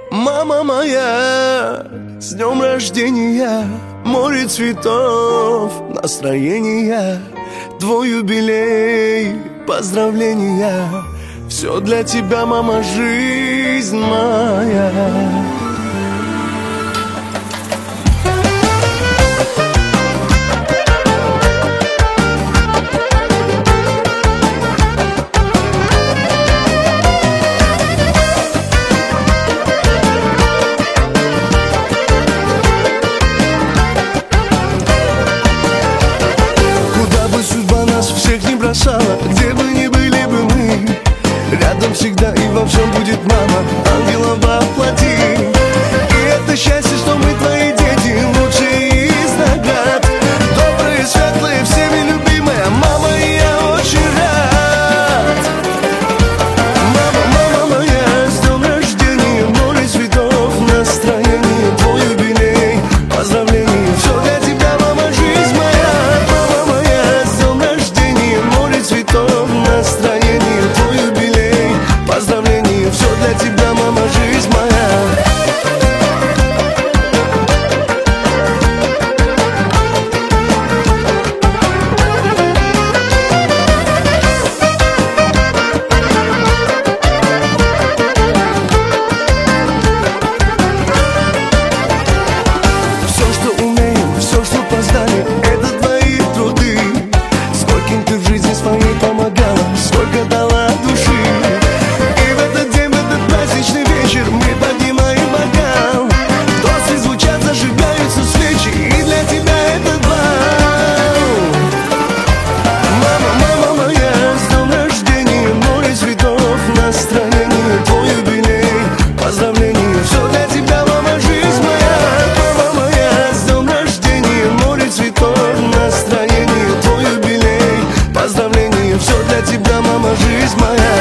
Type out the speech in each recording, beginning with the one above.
Мама моя, с днем рождения, море цветов, настроения, твой юбилей, поздравления. Все для тебя, мама, жизнь моя. Всех не бросала, где бы ни были бы мы, рядом всегда и во всем будет мама, ангела воплоти. И это счастье, что мы твои дети, лучшие из наград, добрые, светлые, всеми любимая мама, и я очень рад. Мама, мама моя, с днем рождения, море цветов, настроение, твой юбилей, поздравления, все для тебя, мама, жизнь моя. Мама моя, с днем рождения, море цветов, настроение, твой юбилей, поздравления, все для тебя, мама, жизнь моя. Все, что умеем, все, что познали, это твои труды. Скольким ты в жизни своей помогала, сколько дала души. И в этот день, в этот праздничный вечер мы поднимаем бокал, тосты звучат, зажигаются свечи, и для тебя этот бал. Мама, мама моя, с днем рождения, море цветов, настроение, твой юбилей, поздравления, все для тебя, мама, жизнь моя. Мама моя, с днем рождения, море цветов, настроение, твой юбилей, поздравления, все для тебя, мама, жизнь моя.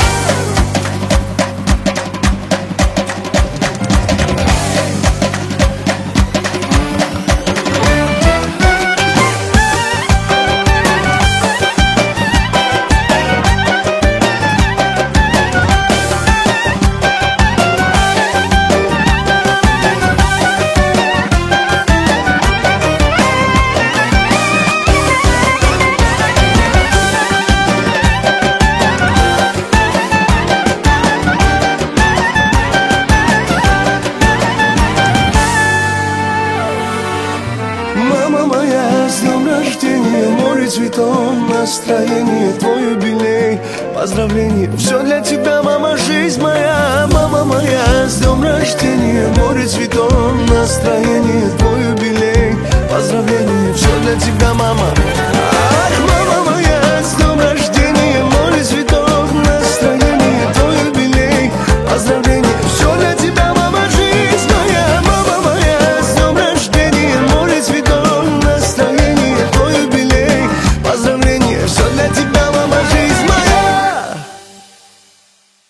Мама моя, с днем рождения, море цветов, настроение, твой юбилей, поздравления, все для тебя, мама, жизнь моя. Мама моя, с днем рождения, море цветов, настроение, твой юбилей, поздравления, все для тебя, мама.